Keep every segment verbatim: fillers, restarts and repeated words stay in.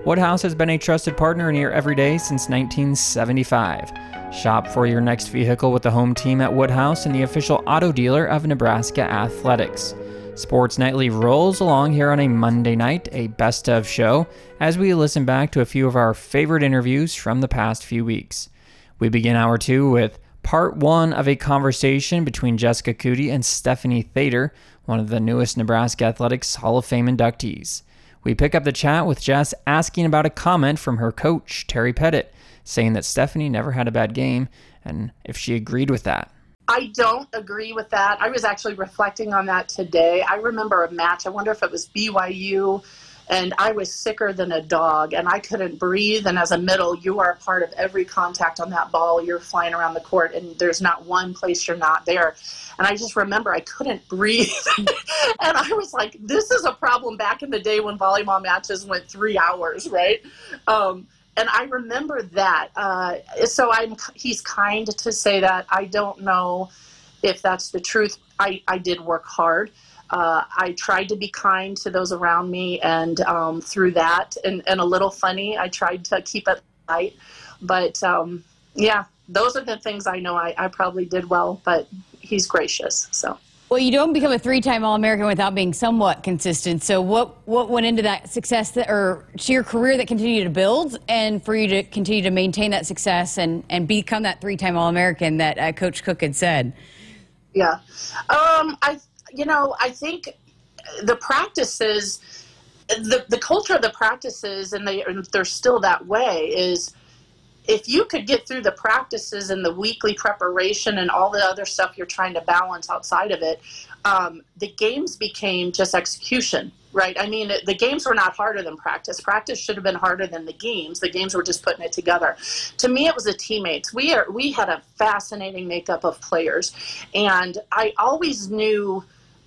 Woodhouse has been a trusted partner in your everyday since nineteen seventy-five. Shop for your next vehicle with the home team at Woodhouse and the official auto dealer of Nebraska Athletics. Sports Nightly rolls along here on a Monday night, a best of show, as we listen back to a few of our favorite interviews from the past few weeks. We begin hour two with part one of a conversation between Jessica Coody and Stephanie Thader, one of the newest Nebraska Athletics Hall of Fame inductees. We pick up the chat with Jess asking about a comment from her coach, Terry Pettit, saying that Stephanie never had a bad game, and if she agreed with that. I don't agree with that. I was actually reflecting on that today. I remember a match, I wonder if it was B Y U, and I was sicker than a dog, and I couldn't breathe, and as a middle, you are a part of every contact on that ball. You're flying around the court, and there's not one place you're not there. And I just remember I couldn't breathe, and I was like, this is a problem back in the day when volleyball matches went three hours, right? Um, And I remember that. Uh, so I'm, he's kind to say that. I don't know if that's the truth. I, I did work hard. Uh, I tried to be kind to those around me, and um, through that, and, and a little funny, I tried to keep it light. But, um, yeah, those are the things I know I, I probably did well, but he's gracious, so. Well, you don't become a three-time All-American without being somewhat consistent. So what, what went into that success that, or to your career that continued to build and for you to continue to maintain that success and, and become that three-time All-American that uh, Coach Cook had said? Yeah. Um, I, you know, I think the practices, the, the culture of the practices, and, they, and they're still that way, is if you could get through the practices and the weekly preparation and all the other stuff you're trying to balance outside of it, um, the games became just execution, right? I mean, the games were not harder than practice. Practice should have been harder than the games. The games were just putting it together. To me, it was the teammates. We are we had a fascinating makeup of players, and I always knew,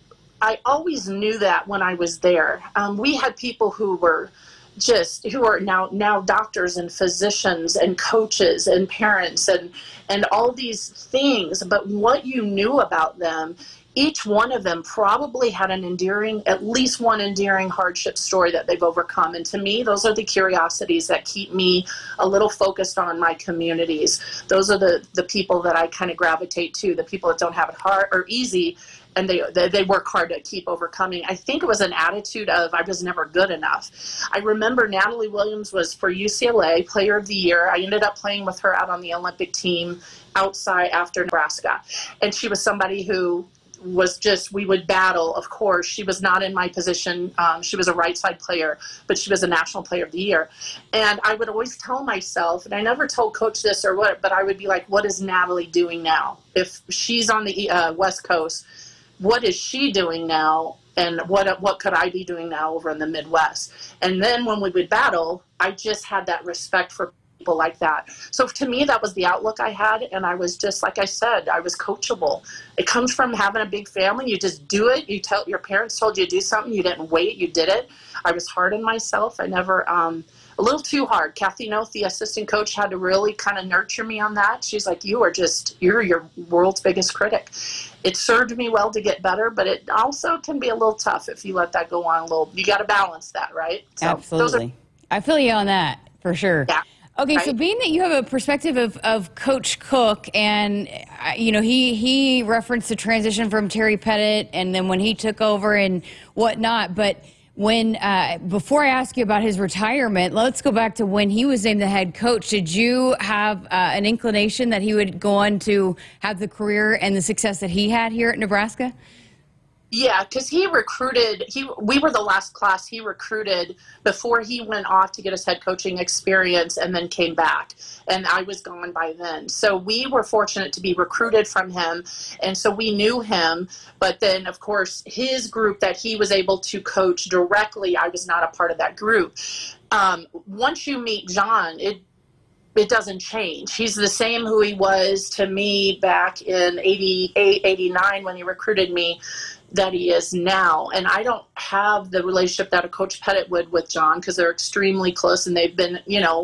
I always knew that when I was there. Um, we had people who were just who are now now doctors and physicians and coaches and parents and and all these things, but what you knew about them, each one of them probably had an endearing, at least one endearing hardship story that they've overcome. And to me, those are the curiosities that keep me a little focused on my communities. Those are the the people that I kind of gravitate to, the people that don't have it hard or easy, and they, they they work hard to keep overcoming. I think it was an attitude of I was never good enough. I remember Natalie Williams was for U C L A Player of the Year. I ended up playing with her out on the Olympic team outside after Nebraska. And she was somebody who was just, we would battle, of course. She was not in my position. Um, she was a right side player, but she was a National Player of the Year. And I would always tell myself, and I never told Coach this or what, but I would be like, what is Natalie doing now? If she's on the uh, West Coast, what is she doing now, and what what could I be doing now over in the Midwest? And then when we would battle, I just had that respect for people like that. So to me, that was the outlook I had, and I was just, like I said, I was coachable. It comes from having a big family. You just do it. You tell your parents told you to do something. You didn't wait. You did it. I was hard on myself. I never, um, a little too hard. Kathy Noth, the assistant coach, had to really kind of nurture me on that. She's like, you are just, you're your world's biggest critic. It served me well to get better, but it also can be a little tough if you let that go on a little. You got to balance that, right? So Absolutely. Are, I feel you on that, for sure. Yeah. Okay, right. So being that you have a perspective of, of Coach Cook, and, uh, you know, he, he referenced the transition from Terry Pettit and then when he took over and whatnot, but when uh, before I ask you about his retirement, let's go back to when he was named the head coach. Did you have uh, an inclination that he would go on to have the career and the success that he had here at Nebraska? Yeah, because he recruited, he we were the last class he recruited before he went off to get his head coaching experience and then came back. And I was gone by then. So we were fortunate to be recruited from him. And so we knew him. But then, of course, his group that he was able to coach directly, I was not a part of that group. Um, once you meet John, it it doesn't change. He's the same who he was to me back in eighty-eight, eighty-nine when he recruited me that he is now. And I don't have the relationship that a Coach Pettit would with John because they're extremely close and they've been, you know,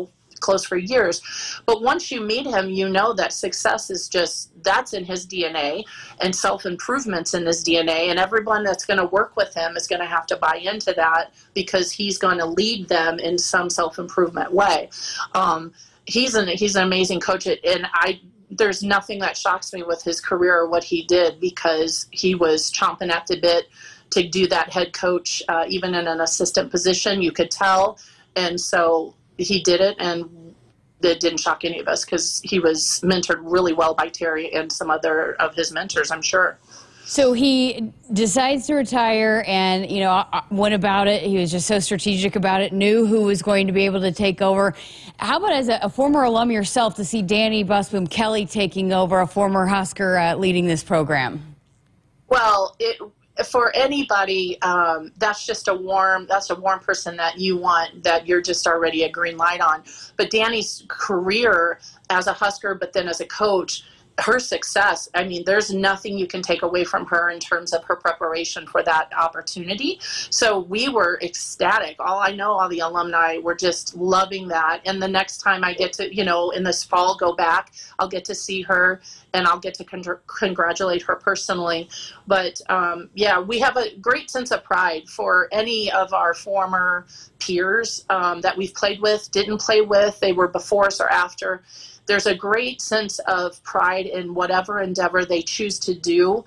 close for years. But once you meet him, you know that success is just, that's in his D N A, and self-improvement's in his D N A, and everyone that's going to work with him is going to have to buy into that because he's going to lead them in some self-improvement way. Um, he's an he's an amazing coach, and I there's nothing that shocks me with his career or what he did, because he was chomping at the bit to do that head coach, uh, even in an assistant position, you could tell. And so he did it, and it didn't shock any of us because he was mentored really well by Terry and some other of his mentors, I'm sure. So he decides to retire and, you know, went about it. He was just so strategic about it, knew who was going to be able to take over. How about as a, a former alum yourself to see Danny Busboom Kelly taking over, a former Husker uh, leading this program? Well, it, for anybody, um, that's just a warm, that's a warm person that you want, that you're just already a green light on. But Danny's career as a Husker, but then as a coach, her success, I mean, there's nothing you can take away from her in terms of her preparation for that opportunity. So we were ecstatic. All I know, all the alumni were just loving that. And the next time I get to, you know, in this fall, go back, I'll get to see her and I'll get to con- congratulate her personally. But um, yeah, we have a great sense of pride for any of our former peers um, that we've played with, didn't play with, they were before us or after. There's a great sense of pride in whatever endeavor they choose to do.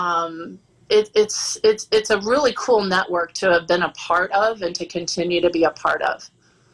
Um, it, it's it's it's a really cool network to have been a part of and to continue to be a part of.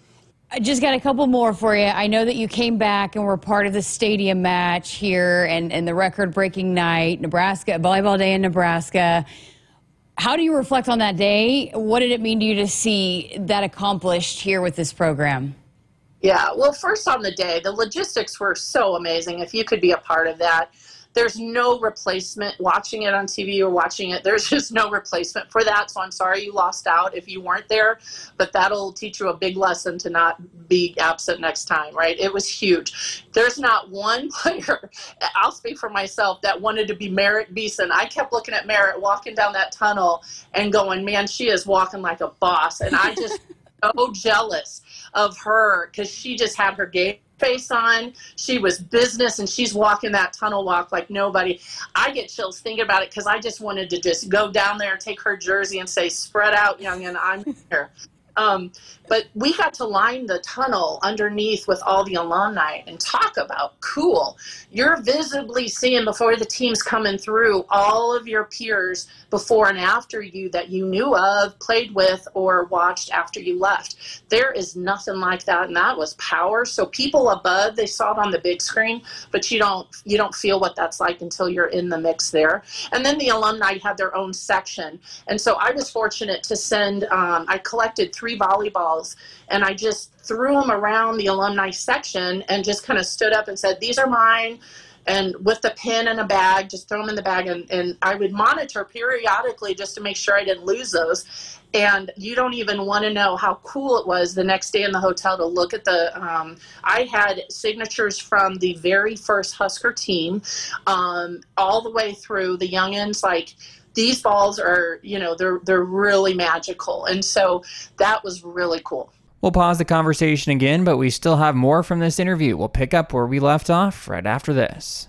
I just got a couple more for you. I know that you came back and were part of the stadium match here and, and the record-breaking night, Nebraska, Volleyball Day in Nebraska. How do you reflect on that day? What did it mean to you to see that accomplished here with this program? Yeah, well, first on the day, the logistics were so amazing. If you could be a part of that, there's no replacement. Watching it on T V or watching it, there's just no replacement for that. So I'm sorry you lost out if you weren't there, but that'll teach you a big lesson to not be absent next time, right? It was huge. There's not one player, I'll speak for myself, that wanted to be Merritt Beeson. I kept looking at Merritt walking down that tunnel and going, man, she is walking like a boss. And I just so jealous of her because she just had her game face on. She was business, and she's walking that tunnel walk like nobody. I get chills thinking about it because I just wanted to just go down there and take her jersey and say, spread out, youngin', I'm here. Um, but we got to line the tunnel underneath with all the alumni and talk about cool. You're visibly seeing before the team's coming through all of your peers before and after you that you knew of, played with, or watched after you left. There is nothing like that, and that was power. So people above, they saw it on the big screen, but you don't you don't feel what that's like until you're in the mix there. And then the alumni had their own section. And so I was fortunate to send, um, I collected three volleyballs, and I just threw them around the alumni section and just kind of stood up and said, these are mine. And with the pin and a bag, just throw them in the bag. And, and I would monitor periodically just to make sure I didn't lose those. And you don't even want to know how cool it was the next day in the hotel to look at the, um, I had signatures from the very first Husker team um, all the way through the youngins. Like, these balls are, you know, they're they're really magical. And so that was really cool. We'll pause the conversation again, but we still have more from this interview. We'll pick up where we left off right after this.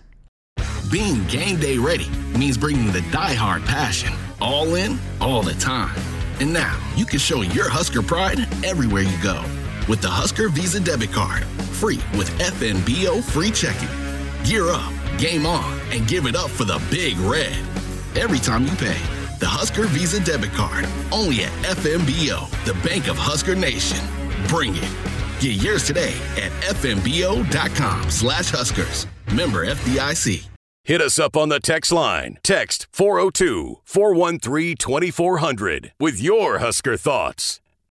Being game day ready means bringing the diehard passion, all in, all the time. And now you can show your Husker pride everywhere you go with the Husker Visa debit card, free with F N B O free checking. Gear up, game on, and give it up for the Big Red every time you pay. The Husker Visa debit card, only at F N B O, the bank of Husker Nation. Bring it. Get yours today at fnbo.com slash Huskers. Member F D I C. Hit us up on the text line. Text four oh two, four one three, two four zero zero with your Husker thoughts.